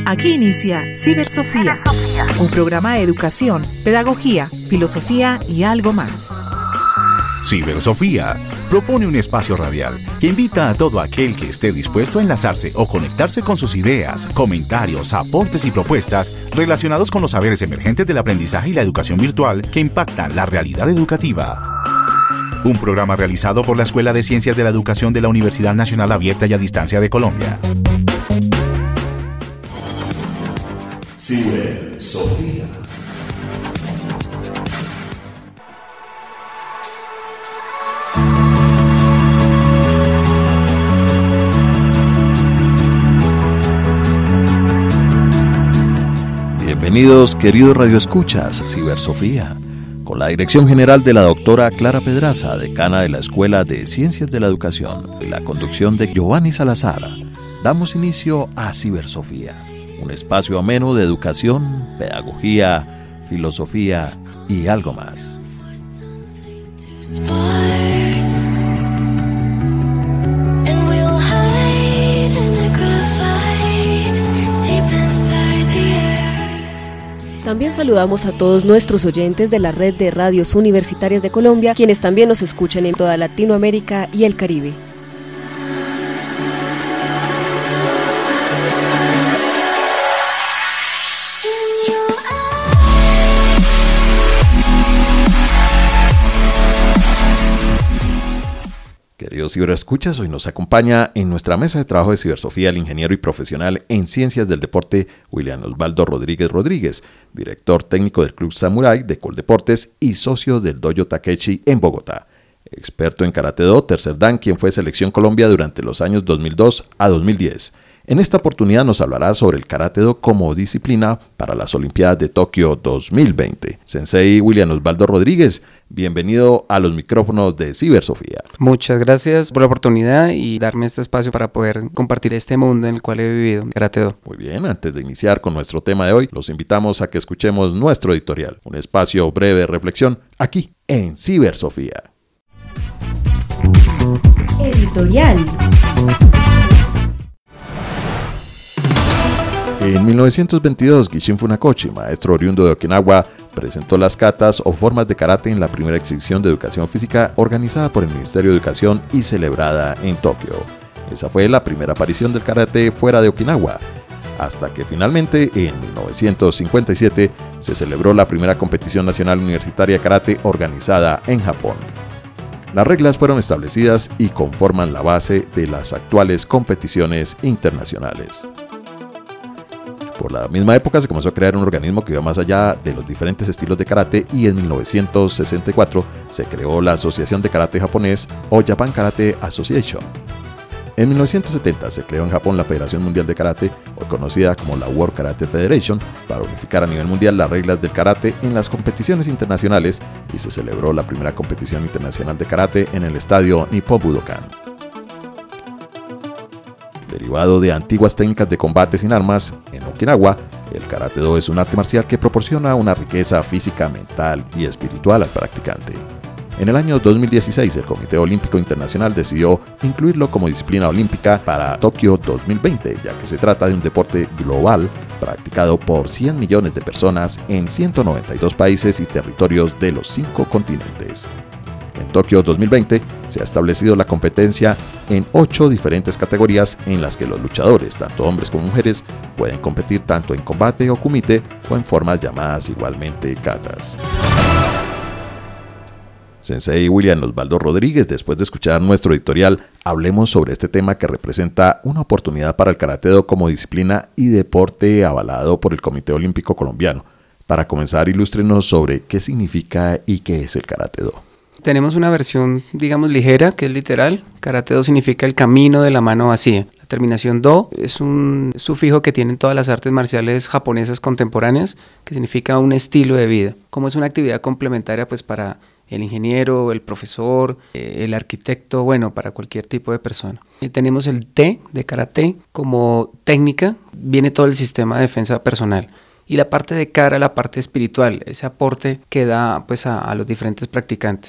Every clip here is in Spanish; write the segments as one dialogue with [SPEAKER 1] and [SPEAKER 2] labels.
[SPEAKER 1] Aquí inicia Cibersofía, un programa de educación, pedagogía, filosofía y algo más.
[SPEAKER 2] Cibersofía propone un espacio radial que invita a todo aquel que esté dispuesto a enlazarse o conectarse con sus ideas, comentarios, aportes y propuestas relacionados con los saberes emergentes del aprendizaje y la educación virtual que impactan la realidad educativa. Un programa realizado por la Escuela de Ciencias de la Educación de la Universidad Nacional Abierta y a Distancia de Colombia. Cibersofía.
[SPEAKER 3] Bienvenidos, queridos radioescuchas, a Cibersofía, con la dirección general de la doctora Clara Pedraza, decana de la Escuela de Ciencias de la Educación, y la conducción de Giovanni Salazar. Damos inicio a Cibersofía, un espacio ameno de educación, pedagogía, filosofía y algo más.
[SPEAKER 4] También saludamos a todos nuestros oyentes de la red de radios universitarias de Colombia, quienes también nos escuchan en toda Latinoamérica y el Caribe.
[SPEAKER 3] Queridos ciberescuchas, hoy nos acompaña en nuestra mesa de trabajo de Cibersofía el ingeniero y profesional en Ciencias del Deporte William Osvaldo Rodríguez, director técnico del Club Samurai de Coldeportes y socio del Dojo Takeshi en Bogotá. Experto en Karate-Do, tercer dan, quien fue Selección Colombia durante los años 2002 a 2010. En esta oportunidad nos hablará sobre el Karate-Do como disciplina para las Olimpiadas de Tokio 2020. Sensei William Osvaldo Rodríguez, bienvenido a los micrófonos de Cibersofía.
[SPEAKER 5] Muchas gracias por la oportunidad y darme este espacio para poder compartir este mundo en el cual he vivido, Karate-Do.
[SPEAKER 3] Muy bien, antes de iniciar con nuestro tema de hoy, los invitamos a que escuchemos nuestro editorial, un espacio breve de reflexión aquí en Cibersofía.
[SPEAKER 4] Editorial.
[SPEAKER 3] En 1922, Gishin Funakoshi, maestro oriundo de Okinawa, presentó las katas o formas de karate en la primera exhibición de educación física organizada por el Ministerio de Educación y celebrada en Tokio. Esa fue la primera aparición del karate fuera de Okinawa, hasta que finalmente, en 1957, se celebró la primera competición nacional universitaria de karate organizada en Japón. Las reglas fueron establecidas y conforman la base de las actuales competiciones internacionales. Por la misma época se comenzó a crear un organismo que iba más allá de los diferentes estilos de karate y en 1964 se creó la Asociación de Karate Japonés o Japan Karate Association. En 1970 se creó en Japón la Federación Mundial de Karate, hoy conocida como la World Karate Federation, para unificar a nivel mundial las reglas del karate en las competiciones internacionales y se celebró la primera competición internacional de karate en el estadio Nippon Budokan. Derivado de antiguas técnicas de combate sin armas, en Okinawa, el Karate-Do es un arte marcial que proporciona una riqueza física, mental y espiritual al practicante. En el año 2016, el Comité Olímpico Internacional decidió incluirlo como disciplina olímpica para Tokio 2020, ya que se trata de un deporte global practicado por 100 millones de personas en 192 países y territorios de los 5 continentes. En Tokio 2020 se ha establecido la competencia en 8 diferentes categorías en las que los luchadores, tanto hombres como mujeres, pueden competir tanto en combate o kumite o en formas llamadas igualmente katas. Sensei William Osvaldo Rodríguez, después de escuchar nuestro editorial, hablemos sobre este tema que representa una oportunidad para el Karate-Do como disciplina y deporte avalado por el Comité Olímpico Colombiano. Para comenzar, ilústrenos sobre qué significa y qué es el Karate-Do.
[SPEAKER 5] Tenemos una versión, digamos, ligera, que es literal. Karate-Do significa el camino de la mano vacía. La terminación Do es un sufijo que tienen todas las artes marciales japonesas contemporáneas, que significa un estilo de vida. Como es una actividad complementaria pues para el ingeniero, el profesor, el arquitecto, bueno, para cualquier tipo de persona. Y tenemos el T de karate como técnica, viene todo el sistema de defensa personal. Y la parte de cara, la parte espiritual, ese aporte que da pues a los diferentes practicantes.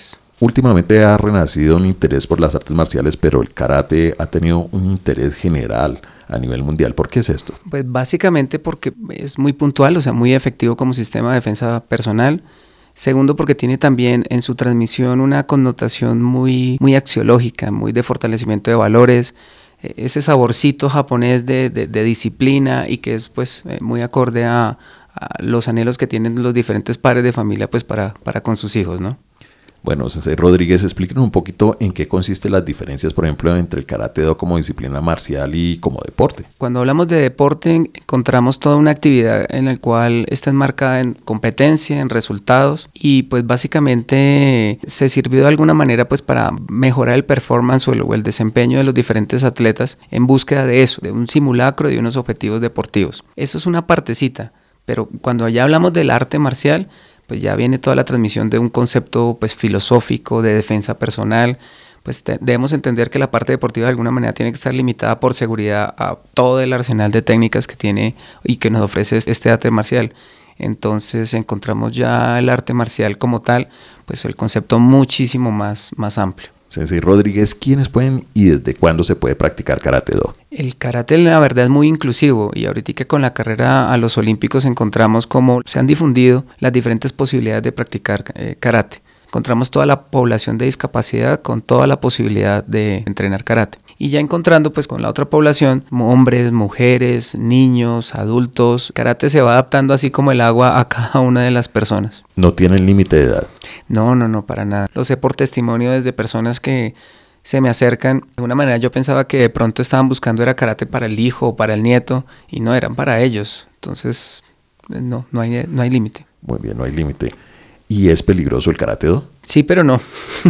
[SPEAKER 3] Últimamente ha renacido un interés por las artes marciales, pero el karate ha tenido un interés general a nivel mundial. ¿Por qué es esto?
[SPEAKER 5] Pues básicamente porque es muy puntual, o sea, muy efectivo como sistema de defensa personal. Segundo, porque tiene también en su transmisión una connotación muy axiológica, muy de fortalecimiento de valores, ese saborcito japonés de disciplina y que es pues muy acorde a los anhelos que tienen los diferentes padres de familia pues para con sus hijos, ¿no?
[SPEAKER 3] Bueno, Sensei Rodríguez, explíquenos un poquito en qué consisten las diferencias, por ejemplo, entre el Karate-Do como disciplina marcial y como deporte.
[SPEAKER 5] Cuando hablamos de deporte, encontramos toda una actividad en la cual está enmarcada en competencia, en resultados, y pues básicamente se sirvió de alguna manera pues para mejorar el performance o el desempeño de los diferentes atletas en búsqueda de eso, de un simulacro de unos objetivos deportivos. Eso es una partecita, pero cuando ya hablamos del arte marcial, pues ya viene toda la transmisión de un concepto pues filosófico, de defensa personal. Pues debemos entender que la parte deportiva de alguna manera tiene que estar limitada por seguridad a todo el arsenal de técnicas que tiene y que nos ofrece este arte marcial. Entonces encontramos ya el arte marcial como tal, pues el concepto muchísimo más amplio.
[SPEAKER 3] Sensei Rodríguez, ¿quiénes pueden y desde cuándo se puede practicar Karate-Do?
[SPEAKER 5] El karate la verdad es muy inclusivo y ahorita con la carrera a los olímpicos encontramos cómo se han difundido las diferentes posibilidades de practicar karate. Encontramos toda la población de discapacidad con toda la posibilidad de entrenar karate. Y ya encontrando pues con la otra población, hombres, mujeres, niños, adultos, karate se va adaptando así como el agua a cada una de las personas.
[SPEAKER 3] ¿No tienen límite de edad?
[SPEAKER 5] No, para nada. Lo sé por testimonio desde personas que se me acercan. De una manera yo pensaba que de pronto estaban buscando era karate para el hijo o para el nieto y no, eran para ellos. Entonces no hay límite.
[SPEAKER 3] Muy bien, no hay límite. ¿Y es peligroso el Karate-Do?
[SPEAKER 5] Sí, pero no.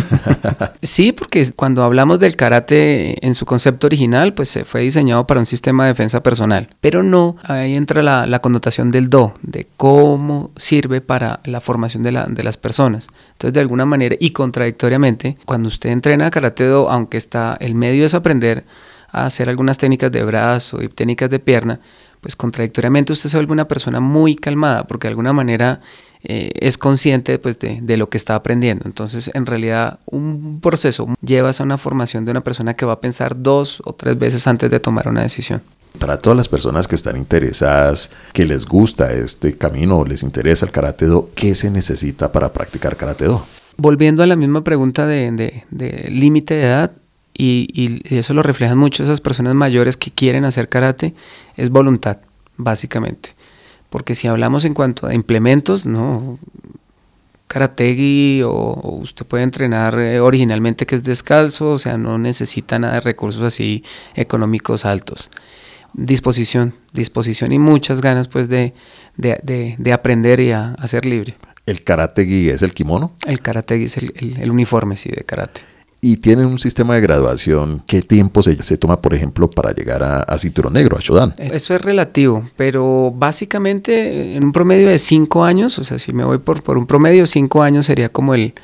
[SPEAKER 5] Sí, porque cuando hablamos del karate en su concepto original, pues se fue diseñado para un sistema de defensa personal. Pero no, ahí entra la connotación del do, de cómo sirve para la formación de las personas. Entonces, de alguna manera y contradictoriamente, cuando usted entrena Karate-Do, aunque el medio es aprender a hacer algunas técnicas de brazo y técnicas de pierna, pues contradictoriamente usted se vuelve una persona muy calmada, porque de alguna manera es consciente pues, de lo que está aprendiendo. Entonces, en realidad, un proceso lleva a una formación de una persona que va a pensar 2 o 3 veces antes de tomar una decisión.
[SPEAKER 3] Para todas las personas que están interesadas, que les gusta este camino o les interesa el Karate-Do, ¿qué se necesita para practicar Karate-Do?
[SPEAKER 5] Volviendo a la misma pregunta de límite de edad, y eso lo reflejan mucho esas personas mayores que quieren hacer karate, es voluntad, básicamente. Porque si hablamos en cuanto a implementos, no, karategi o usted puede entrenar originalmente que es descalzo, o sea, no necesita nada de recursos así económicos altos. Disposición y muchas ganas pues de aprender y a ser libre.
[SPEAKER 3] ¿El karategi es el kimono?
[SPEAKER 5] El karategi es el uniforme, sí, de karate.
[SPEAKER 3] Y tienen un sistema de graduación. ¿Qué tiempo se toma, por ejemplo, para llegar a cinturón negro, a Shodan?
[SPEAKER 5] Eso es relativo, pero básicamente en un promedio de 5 años, o sea, si me voy por un promedio, 5 años sería como el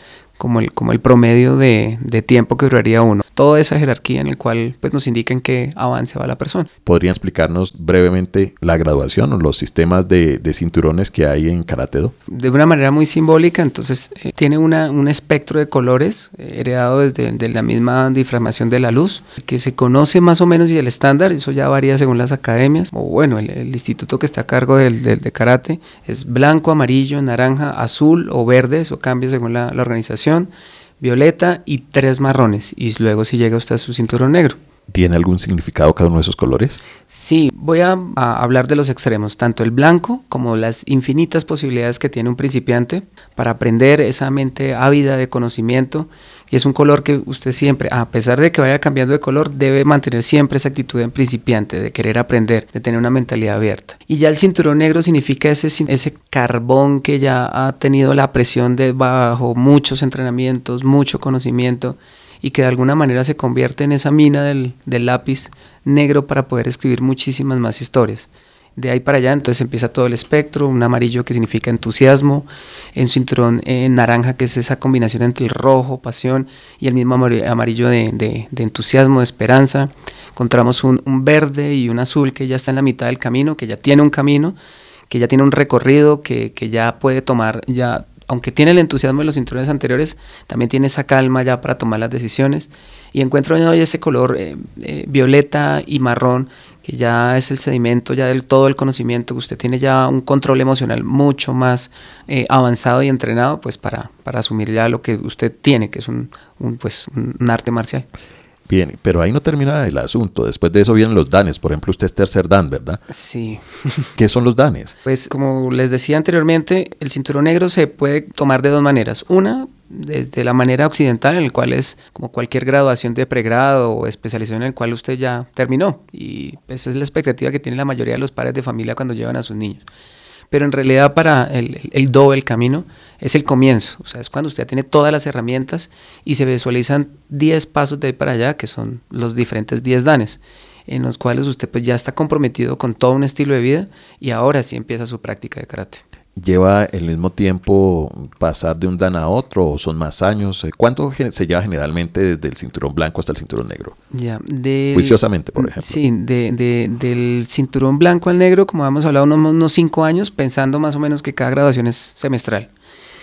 [SPEAKER 5] promedio de tiempo que duraría uno. Toda esa jerarquía en el cual pues, nos indica en qué avance va la persona.
[SPEAKER 3] ¿Podrían explicarnos brevemente la graduación o los sistemas de cinturones que hay en Karate-Do?
[SPEAKER 5] De una manera muy simbólica, entonces tiene un espectro de colores heredado desde la misma diframación de la luz, que se conoce más o menos y el estándar, eso ya varía según las academias, o bueno, el instituto que está a cargo de karate, es blanco, amarillo, naranja, azul o verde, eso cambia según la organización, violeta y 3 marrones, y luego si llega usted a su cinturón negro.
[SPEAKER 3] ¿Tiene algún significado cada uno de esos colores?
[SPEAKER 5] Sí, voy a hablar de los extremos, tanto el blanco como las infinitas posibilidades que tiene un principiante para aprender, esa mente ávida de conocimiento, y es un color que usted siempre, a pesar de que vaya cambiando de color, debe mantener siempre esa actitud de principiante, de querer aprender, de tener una mentalidad abierta. Y ya el cinturón negro significa ese carbón que ya ha tenido la presión de bajo muchos entrenamientos, mucho conocimiento, y que de alguna manera se convierte en esa mina del lápiz negro para poder escribir muchísimas más historias. De ahí para allá entonces empieza todo el espectro, un amarillo que significa entusiasmo, un cinturón naranja que es esa combinación entre el rojo, pasión, y el mismo amarillo de entusiasmo, de esperanza. Encontramos un verde y un azul que ya está en la mitad del camino, que ya tiene un camino, que ya tiene un recorrido, que ya puede tomar ya aunque tiene el entusiasmo de los cinturones anteriores, también tiene esa calma ya para tomar las decisiones, y encuentro hoy ese color violeta y marrón, que ya es el sedimento ya del todo el conocimiento, que usted tiene ya un control emocional mucho más avanzado y entrenado, pues para asumir ya lo que usted tiene, que es un arte marcial.
[SPEAKER 3] Bien, pero ahí no termina el asunto. Después de eso vienen los danes. Por ejemplo, usted es tercer dan, ¿verdad?
[SPEAKER 5] Sí.
[SPEAKER 3] ¿Qué son los danes?
[SPEAKER 5] Pues como les decía anteriormente, el cinturón negro se puede tomar de dos maneras. Una, desde la manera occidental, en el cual es como cualquier graduación de pregrado o especialización en el cual usted ya terminó. Y esa es la expectativa que tiene la mayoría de los padres de familia cuando llevan a sus niños. Pero en realidad para el do, el camino, es el comienzo. O sea, es cuando usted tiene todas las herramientas y se visualizan 10 pasos de ahí para allá, que son los diferentes 10 danes, en los cuales usted pues ya está comprometido con todo un estilo de vida y ahora sí empieza su práctica de karate.
[SPEAKER 3] ¿Lleva el mismo tiempo pasar de un dan a otro o son más años? ¿Cuánto se lleva generalmente desde el cinturón blanco hasta el cinturón negro? Juiciosamente, por ejemplo.
[SPEAKER 5] Sí, del cinturón blanco al negro, como hemos hablado, unos 5 años, pensando más o menos que cada graduación es semestral.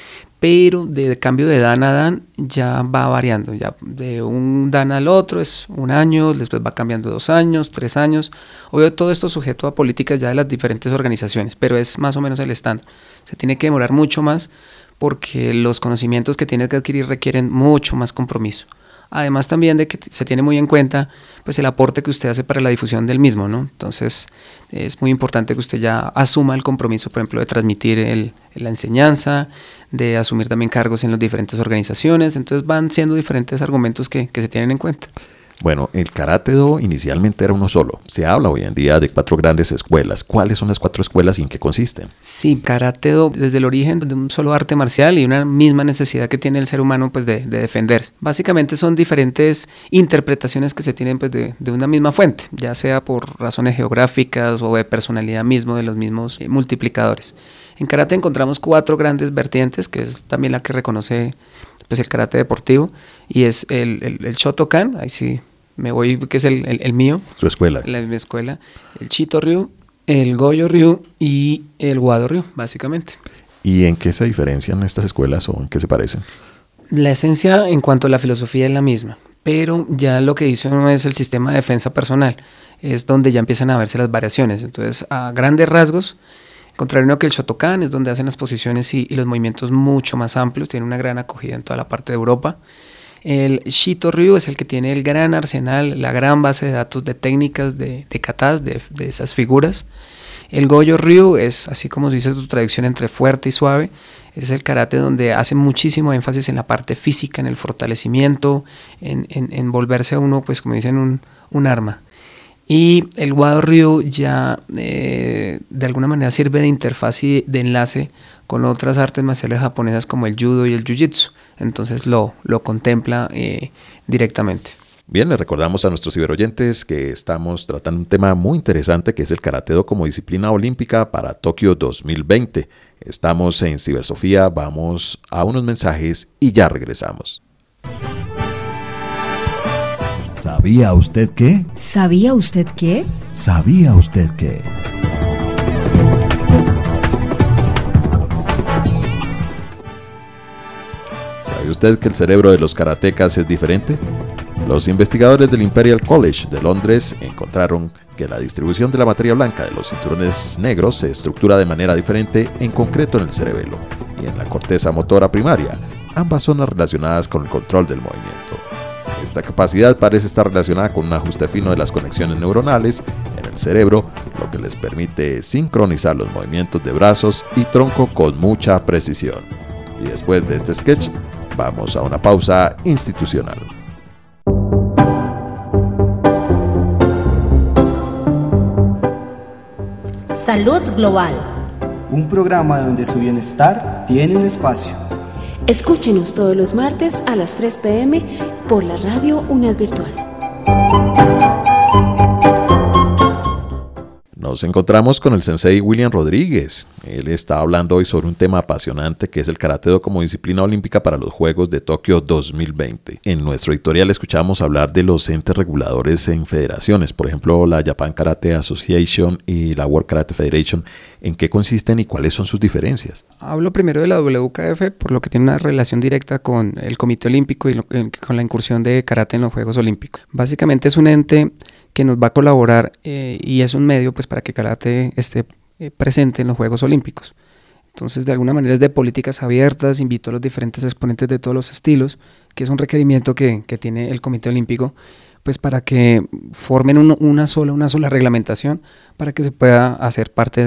[SPEAKER 5] Pero de cambio de dan a dan ya va variando, ya de un dan al otro es 1 año, después va cambiando 2 años, 3 años. Obvio, todo esto sujeto a políticas ya de las diferentes organizaciones, pero es más o menos el estándar. Se tiene que demorar mucho más porque los conocimientos que tiene que adquirir requieren mucho más compromiso. Además también de que se tiene muy en cuenta pues el aporte que usted hace para la difusión del mismo, ¿no? Entonces es muy importante que usted ya asuma el compromiso, por ejemplo, de transmitir la enseñanza, de asumir también cargos en las diferentes organizaciones. Entonces van siendo diferentes argumentos que se tienen en cuenta.
[SPEAKER 3] Bueno, el Karate Do inicialmente era uno solo. Se habla hoy en día de 4 grandes escuelas. ¿Cuáles son las 4 escuelas y en qué consisten?
[SPEAKER 5] Sí, Karate Do desde el origen de un solo arte marcial y una misma necesidad que tiene el ser humano pues de defenderse. Básicamente son diferentes interpretaciones que se tienen pues de una misma fuente, ya sea por razones geográficas o de personalidad mismo de los mismos multiplicadores. En Karate encontramos 4 grandes vertientes, que es también la que reconoce pues el Karate deportivo, y es el Shotokan, ahí sí me voy, que es el mío.
[SPEAKER 3] Su escuela.
[SPEAKER 5] Mi escuela. El Chito Ryu, el Goyo Ryu y el Wado Ryu, básicamente.
[SPEAKER 3] ¿Y en qué se diferencian estas escuelas o en qué se parecen?
[SPEAKER 5] La esencia en cuanto a la filosofía es la misma, pero ya lo que dice uno es el sistema de defensa personal, es donde ya empiezan a verse las variaciones. Entonces, a grandes rasgos, contrario que el Shotokan es donde hacen las posiciones y los movimientos mucho más amplios, tiene una gran acogida en toda la parte de Europa. El Shito Ryu es el que tiene el gran arsenal, la gran base de datos de técnicas, de katas, de esas figuras. El Goyo Ryu es, así como se dice su traducción entre fuerte y suave, es el karate donde hace muchísimo énfasis en la parte física, en el fortalecimiento, en volverse a uno, pues como dicen, un arma. Y el Wado Ryu ya de alguna manera sirve de interfaz y de enlace con otras artes marciales japonesas como el judo y el jiu-jitsu. Entonces lo contempla directamente.
[SPEAKER 3] Bien, les recordamos a nuestros ciberoyentes que estamos tratando un tema muy interesante que es el Karate Do como disciplina olímpica para Tokio 2020. Estamos en Cibersofía, vamos a unos mensajes y ya regresamos.
[SPEAKER 6] ¿Sabía usted qué?
[SPEAKER 7] ¿Sabía usted qué?
[SPEAKER 6] ¿Sabía usted qué?
[SPEAKER 3] ¿Sabe usted que el cerebro de los karatecas es diferente? Los investigadores del Imperial College de Londres encontraron que la distribución de la materia blanca de los cinturones negros se estructura de manera diferente, en concreto en el cerebelo y en la corteza motora primaria, ambas zonas relacionadas con el control del movimiento. Esta capacidad parece estar relacionada con un ajuste fino de las conexiones neuronales en el cerebro, lo que les permite sincronizar los movimientos de brazos y tronco con mucha precisión. Y después de este sketch, vamos a una pausa institucional.
[SPEAKER 8] Salud Global.
[SPEAKER 9] Un programa donde su bienestar tiene un espacio.
[SPEAKER 10] Escúchenos todos los martes a las 3 p.m. por la radio UNED Virtual.
[SPEAKER 3] Nos encontramos con el sensei William Rodríguez. Él está hablando hoy sobre un tema apasionante que es el Karate-Do como disciplina olímpica para los Juegos de Tokio 2020. En nuestro editorial escuchamos hablar de los entes reguladores en federaciones, por ejemplo la Japan Karate Association y la World Karate Federation. ¿En qué consisten y cuáles son sus diferencias?
[SPEAKER 5] Hablo primero de la WKF, por lo que tiene una relación directa con el Comité Olímpico y con la incursión de karate en los Juegos Olímpicos. Básicamente es un ente que nos va a colaborar y es un medio pues para que karate esté presente en los Juegos Olímpicos. Entonces, de alguna manera es de políticas abiertas, invito a los diferentes exponentes de todos los estilos, que es un requerimiento que tiene el Comité Olímpico, pues para que formen una sola reglamentación para que se pueda hacer parte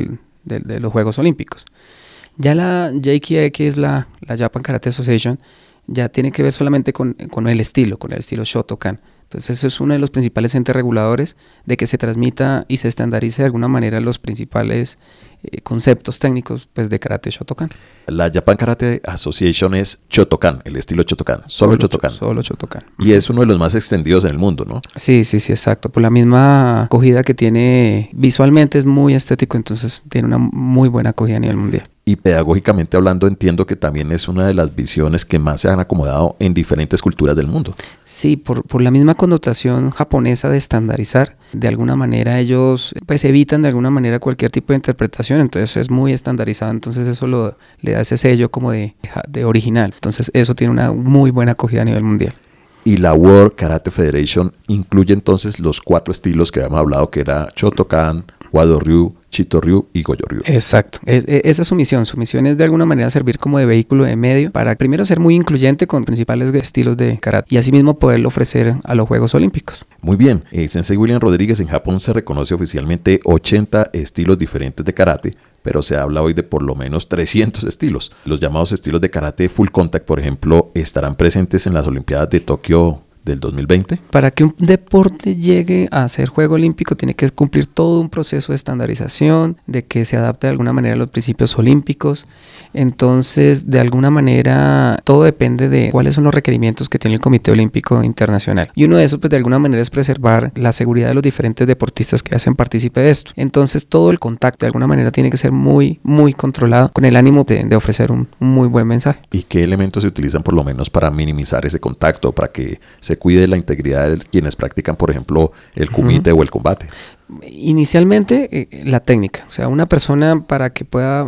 [SPEAKER 5] de los Juegos Olímpicos. Ya la JKA, que es la Japan Karate Association, ya tiene que ver solamente con el estilo Shotokan. Entonces eso es uno de los principales entes reguladores de que se transmita y se estandarice de alguna manera los principales conceptos técnicos pues, de Karate Shotokan.
[SPEAKER 3] La Japan Karate Association es Shotokan, el estilo Shotokan, solo Shotokan.
[SPEAKER 5] Solo Shotokan.
[SPEAKER 3] Y es uno de los más extendidos en el mundo, ¿no?
[SPEAKER 5] Sí, exacto. Por la misma acogida que tiene visualmente es muy estético, entonces tiene una muy buena acogida a nivel mundial.
[SPEAKER 3] Y pedagógicamente hablando, entiendo que también es una de las visiones que más se han acomodado en diferentes culturas del mundo.
[SPEAKER 5] Sí, por la misma connotación japonesa de estandarizar, de alguna manera ellos pues evitan de alguna manera cualquier tipo de interpretación, entonces es muy estandarizado, entonces eso le da ese sello como de original, entonces eso tiene una muy buena acogida a nivel mundial.
[SPEAKER 3] Y la World Karate Federation incluye entonces los 4 estilos que habíamos hablado, que era Shotokan, Wado-ryu, Chito-ryu y Gojo-ryu.
[SPEAKER 5] Exacto, esa es su misión. Su misión es de alguna manera servir como de vehículo de medio para primero ser muy incluyente con principales estilos de karate y asimismo poderlo ofrecer a los Juegos Olímpicos.
[SPEAKER 3] Muy bien, Sensei William Rodríguez, en Japón se reconoce oficialmente 80 estilos diferentes de karate, pero se habla hoy de por lo menos 300 estilos. Los llamados estilos de karate full contact, por ejemplo, estarán presentes en las Olimpiadas de Tokio del 2020.
[SPEAKER 5] Para que un deporte llegue a ser Juego Olímpico tiene que cumplir todo un proceso de estandarización, de que se adapte de alguna manera a los principios olímpicos. Entonces, de alguna manera, todo depende de cuáles son los requerimientos que tiene el Comité Olímpico Internacional. Y uno de esos, pues de alguna manera, es preservar la seguridad de los diferentes deportistas que hacen partícipe de esto. Entonces, todo el contacto, de alguna manera, tiene que ser muy, muy controlado con el ánimo de ofrecer un muy buen mensaje.
[SPEAKER 3] ¿Y qué elementos se utilizan por lo menos para minimizar ese contacto, para que se cuide la integridad de quienes practican, por ejemplo, el kumite o el combate?
[SPEAKER 5] Inicialmente, la técnica. O sea, una persona para que pueda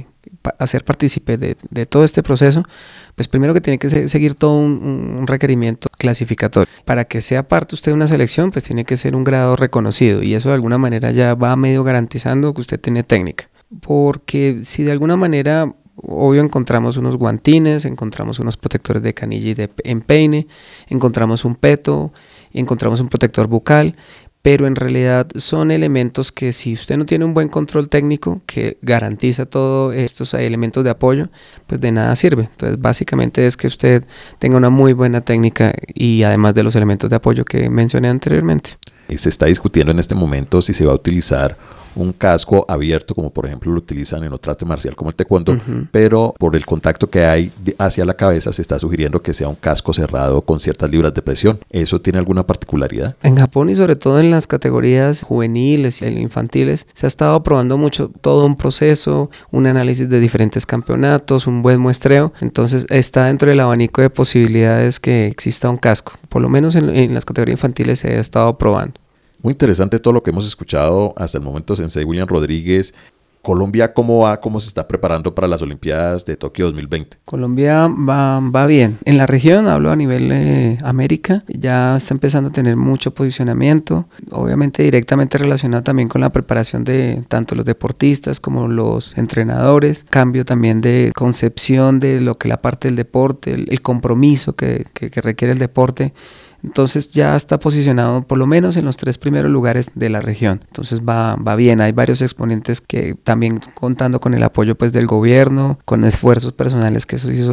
[SPEAKER 5] hacer partícipe de todo este proceso, pues primero que tiene que seguir todo un requerimiento clasificatorio. Para que sea parte usted de una selección, pues tiene que ser un grado reconocido y eso de alguna manera ya va medio garantizando que usted tiene técnica. Porque si de alguna manera... Obvio encontramos unos guantines, encontramos unos protectores de canilla y de empeine, encontramos un peto, encontramos un protector bucal, pero en realidad son elementos que si usted no tiene un buen control técnico que garantiza todos estos elementos de apoyo, pues de nada sirve. Entonces básicamente es que usted tenga una muy buena técnica y además de los elementos de apoyo que mencioné anteriormente.
[SPEAKER 3] Se está discutiendo en este momento si se va a utilizar un casco abierto, como por ejemplo lo utilizan en otro arte marcial como el taekwondo, pero por el contacto que hay hacia la cabeza se está sugiriendo que sea un casco cerrado con ciertas libras de presión. ¿Eso tiene alguna particularidad?
[SPEAKER 5] En Japón y sobre todo en las categorías juveniles y infantiles se ha estado probando mucho todo un proceso, un análisis de diferentes campeonatos, un buen muestreo, entonces está dentro del abanico de posibilidades que exista un casco, por lo menos en las categorías infantiles se ha estado probando.
[SPEAKER 3] Muy interesante todo lo que hemos escuchado hasta el momento, Sensei William Rodríguez. Colombia, ¿cómo va? ¿Cómo se está preparando para las Olimpiadas de Tokio 2020?
[SPEAKER 5] Colombia va bien. En la región, hablo a nivel América, ya está empezando a tener mucho posicionamiento, obviamente directamente relacionado también con la preparación de tanto los deportistas como los entrenadores, cambio también de concepción de lo que la parte del deporte, el compromiso que requiere el deporte. Entonces ya está posicionado por lo menos en los 3 primeros lugares de la región. Entonces va bien, hay varios exponentes que también contando con el apoyo pues del gobierno, con esfuerzos personales que eso sí son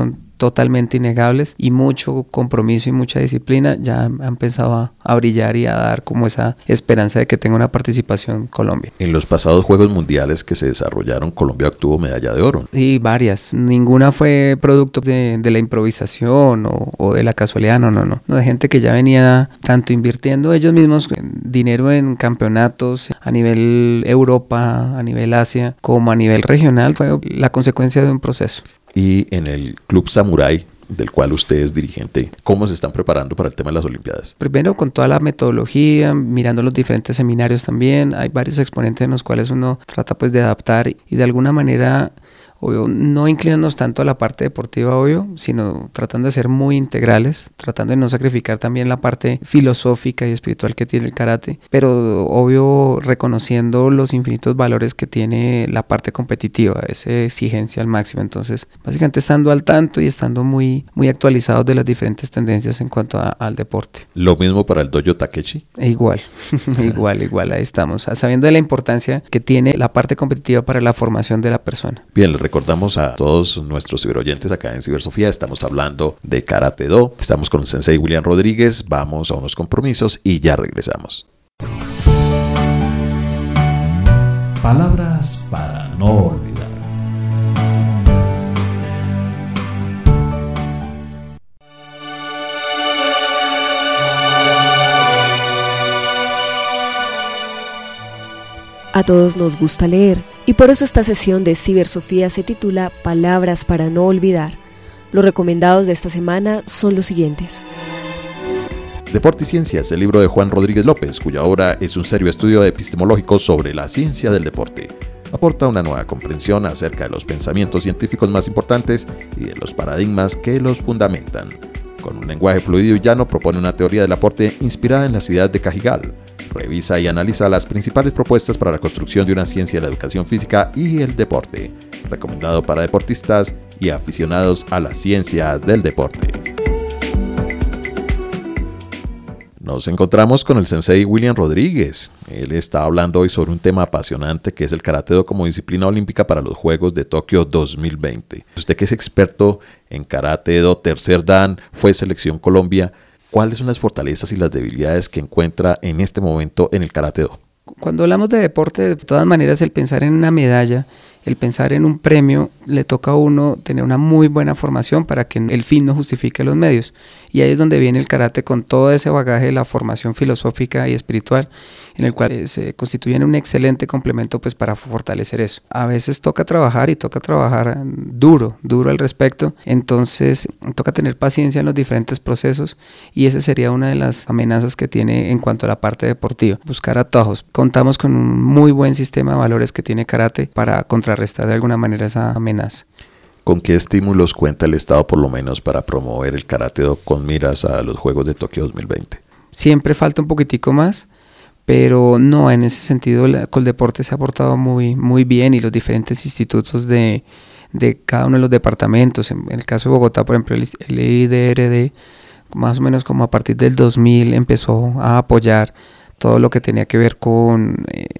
[SPEAKER 5] totalmente innegables, y mucho compromiso y mucha disciplina ya han empezado a brillar y a dar como esa esperanza de que tenga una participación Colombia.
[SPEAKER 3] En los pasados Juegos Mundiales que se desarrollaron, Colombia obtuvo medalla de oro.
[SPEAKER 5] Y varias, ninguna fue producto de la improvisación o de la casualidad, no, de gente que ya venía tanto invirtiendo ellos mismos dinero en campeonatos a nivel Europa, a nivel Asia, como a nivel regional. Fue la consecuencia de un proceso.
[SPEAKER 3] Y en el Club Samurai, del cual usted es dirigente, ¿cómo se están preparando para el tema de las Olimpiadas?
[SPEAKER 5] Primero con toda la metodología, mirando los diferentes seminarios también. Hay varios exponentes en los cuales uno trata pues de adaptar y de alguna manera, obvio, no inclinarnos tanto a la parte deportiva, obvio, sino tratando de ser muy integrales, tratando de no sacrificar también la parte filosófica y espiritual que tiene el karate, pero obvio reconociendo los infinitos valores que tiene la parte competitiva, esa exigencia al máximo. Entonces, básicamente estando al tanto y estando muy actualizados de las diferentes tendencias en cuanto al deporte.
[SPEAKER 3] ¿Lo mismo para el dojo Takeshi?
[SPEAKER 5] Igual, ahí estamos, sabiendo de la importancia que tiene la parte competitiva para la formación de la persona.
[SPEAKER 3] Bien, les recordamos a todos nuestros ciberoyentes acá en Cibersofía, estamos hablando de Karate Do, estamos con el sensei William Rodríguez, vamos a unos compromisos y ya regresamos.
[SPEAKER 6] Palabras para no olvidar.
[SPEAKER 4] A todos nos gusta leer, y por eso esta sesión de Cibersofía se titula Palabras para no olvidar. Los recomendados de esta semana son los siguientes.
[SPEAKER 3] Deporte y Ciencias, el libro de Juan Rodríguez López, cuya obra es un serio estudio epistemológico sobre la ciencia del deporte. Aporta una nueva comprensión acerca de los pensamientos científicos más importantes y de los paradigmas que los fundamentan. Con un lenguaje fluido y llano propone una teoría del aporte inspirada en las ideas de Cajigal. Revisa y analiza las principales propuestas para la construcción de una ciencia de la educación física y el deporte. Recomendado para deportistas y aficionados a las ciencias del deporte. Nos encontramos con el sensei William Rodríguez. Él está hablando hoy sobre un tema apasionante que es el Karate Do como disciplina olímpica para los Juegos de Tokio 2020. Usted que es experto en Karate Do, tercer dan, fue selección Colombia. ¿Cuáles son las fortalezas y las debilidades que encuentra en este momento en el Karate Do?
[SPEAKER 5] Cuando hablamos de deporte, de todas maneras, el pensar en una medalla, el pensar en un premio, le toca a uno tener una muy buena formación para que el fin no justifique los medios. Y ahí es donde viene el karate con todo ese bagaje de la formación filosófica y espiritual, en el cual se constituye un excelente complemento pues para fortalecer eso. A veces toca trabajar y toca trabajar duro al respecto, entonces toca tener paciencia en los diferentes procesos y esa sería una de las amenazas que tiene en cuanto a la parte deportiva, buscar atajos. Contamos con un muy buen sistema de valores que tiene karate para contrarrestar de alguna manera esa amenaza.
[SPEAKER 3] ¿Con qué estímulos cuenta el Estado por lo menos para promover el Karate Do con miras a los Juegos de Tokio 2020?
[SPEAKER 5] Siempre falta un poquitico más, pero no, en ese sentido el Coldeporte se ha portado muy bien y los diferentes institutos de cada uno de los departamentos. En el caso de Bogotá, por ejemplo, el IDRD, más o menos como a partir del 2000 empezó a apoyar todo lo que tenía que ver con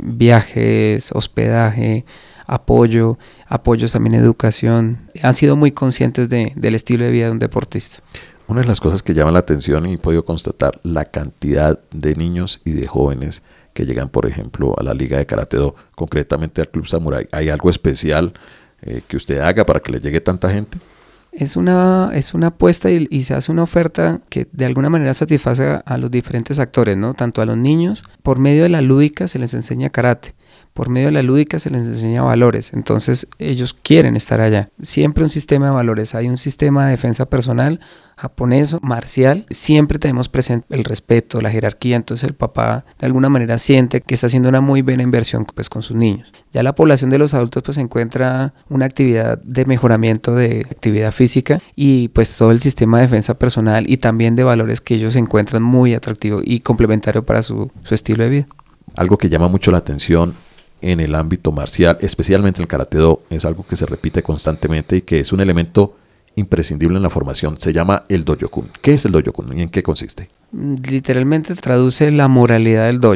[SPEAKER 5] viajes, hospedaje, apoyos también en educación. Han sido muy conscientes del estilo de vida de un deportista.
[SPEAKER 3] Una de las cosas que llama la atención y he podido constatar la cantidad de niños y de jóvenes que llegan, por ejemplo, a la Liga de Karate Do, concretamente al Club Samurai. ¿Hay algo especial que usted haga para que le llegue tanta gente?
[SPEAKER 5] Es una apuesta y se hace una oferta que de alguna manera satisface a los diferentes actores, ¿no? Tanto a los niños, por medio de la lúdica se les enseña karate, por medio de la lúdica se les enseña valores, entonces ellos quieren estar allá. Siempre un sistema de valores, hay un sistema de defensa personal, japonés, marcial, siempre tenemos presente el respeto, la jerarquía, entonces el papá de alguna manera siente que está haciendo una muy buena inversión pues con sus niños. Ya la población de los adultos pues encuentra una actividad de mejoramiento de actividad física y pues todo el sistema de defensa personal y también de valores que ellos encuentran muy atractivo y complementario para su estilo de vida.
[SPEAKER 3] Algo que llama mucho la atención en el ámbito marcial, especialmente en el Karate Do, es algo que se repite constantemente y que es un elemento imprescindible en la formación, se llama el Dojo-kun. ¿Qué es el Dojo-kun y en qué consiste?
[SPEAKER 5] Literalmente traduce la moralidad del dojo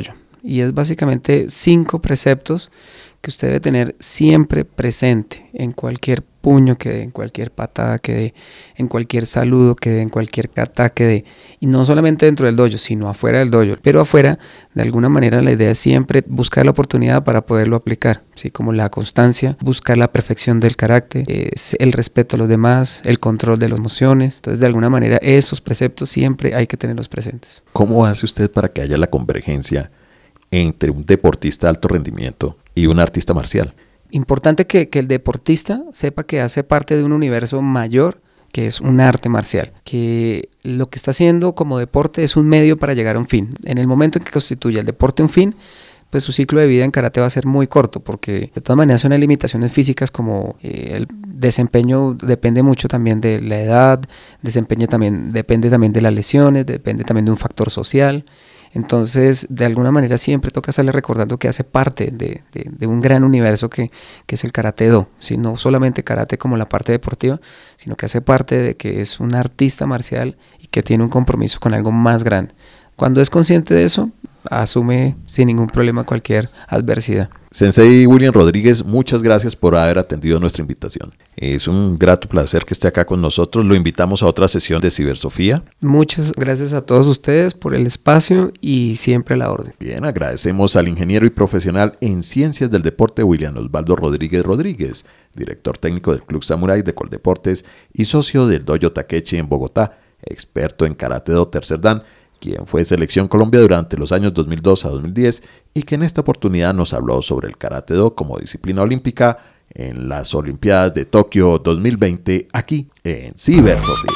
[SPEAKER 5] y es básicamente 5 preceptos que usted debe tener siempre presente en cualquier puño que dé, en cualquier patada que dé, en cualquier saludo que dé, en cualquier kata que dé, y no solamente dentro del dojo, sino afuera del dojo, pero afuera, de alguna manera la idea es siempre buscar la oportunidad para poderlo aplicar, ¿sí? Como la constancia, buscar la perfección del carácter, el respeto a los demás, el control de las emociones. Entonces, de alguna manera, esos preceptos siempre hay que tenerlos presentes.
[SPEAKER 3] ¿Cómo hace usted para que haya la convergencia entre un deportista de alto rendimiento y un artista marcial?
[SPEAKER 5] Importante que el deportista sepa que hace parte de un universo mayor, que es un arte marcial, que lo que está haciendo como deporte es un medio para llegar a un fin. En el momento en que constituye el deporte un fin, pues su ciclo de vida en karate va a ser muy corto, porque de todas maneras son limitaciones físicas, como el desempeño depende mucho también de la edad, desempeño también depende también de las lesiones, depende también de un factor social. Entonces, de alguna manera siempre toca estarle recordando que hace parte de un gran universo que es el Karate-Do, ¿sí? No solamente karate como la parte deportiva, sino que hace parte de que es un artista marcial y que tiene un compromiso con algo más grande. Cuando es consciente de eso, asume sin ningún problema cualquier adversidad.
[SPEAKER 3] Sensei William Rodríguez, muchas gracias por haber atendido nuestra invitación. Es un grato placer que esté acá con nosotros. Lo invitamos a otra sesión de Cibersofía.
[SPEAKER 5] Muchas gracias a todos ustedes por el espacio y siempre a la orden.
[SPEAKER 3] Bien, agradecemos al ingeniero y profesional en Ciencias del Deporte William Osvaldo Rodríguez Rodríguez, director técnico del Club Samurai de Coldeportes y socio del Dojo Takechi en Bogotá, experto en Karate-Do tercer dan, quien fue Selección Colombia durante los años 2002 a 2010 y que en esta oportunidad nos habló sobre el Karate-Do como disciplina olímpica en las Olimpiadas de Tokio 2020 aquí en Cibersofía.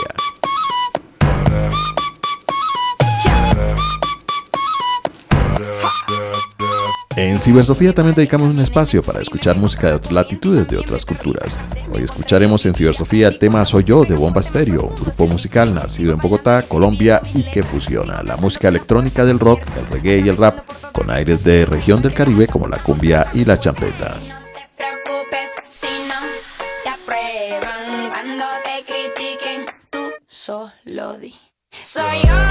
[SPEAKER 3] En Cibersofía también dedicamos un espacio para escuchar música de otras latitudes, de otras culturas. Hoy escucharemos en Cibersofía el tema Soy Yo de Bomba Estéreo, un grupo musical nacido en Bogotá, Colombia y que fusiona la música electrónica del rock, el reggae y el rap con aires de región del Caribe como la cumbia y la champeta.
[SPEAKER 7] No te preocupes si no te aprueban cuando te critiquen, tú solo di. Soy yo.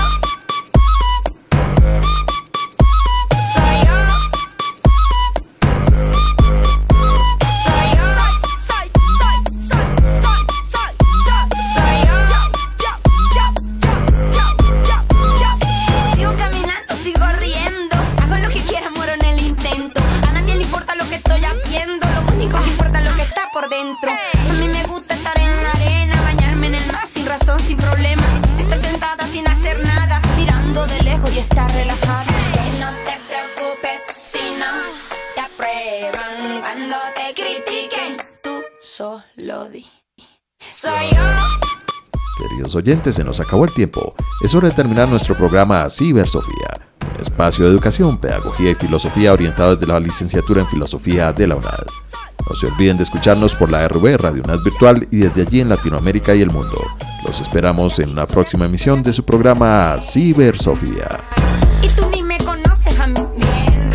[SPEAKER 7] A mí me gusta estar en la arena, bañarme en el mar sin razón, sin problema. Estoy sentada sin hacer nada, mirando de lejos y estar relajada. No te preocupes si no te aprueban cuando te critiquen, tú solo di. Soy yo.
[SPEAKER 3] Queridos oyentes, se nos acabó el tiempo. Es hora de terminar nuestro programa Cibersofía, un espacio de educación, pedagogía y filosofía orientado desde la licenciatura en filosofía de la UNAD. No se olviden de escucharnos por la RV Radio UNAD Virtual y desde allí en Latinoamérica y el mundo. Los esperamos en una próxima emisión de su programa Cibersofía.
[SPEAKER 7] Y tú ni me conoces a mí bien,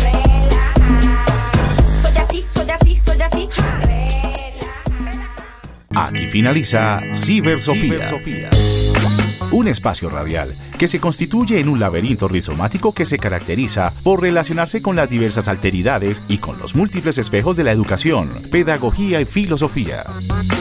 [SPEAKER 7] soy así, soy así, soy así.
[SPEAKER 2] Aquí finaliza Cibersofía. Un espacio radial que se constituye en un laberinto rizomático que se caracteriza por relacionarse con las diversas alteridades y con los múltiples espejos de la educación, pedagogía y filosofía.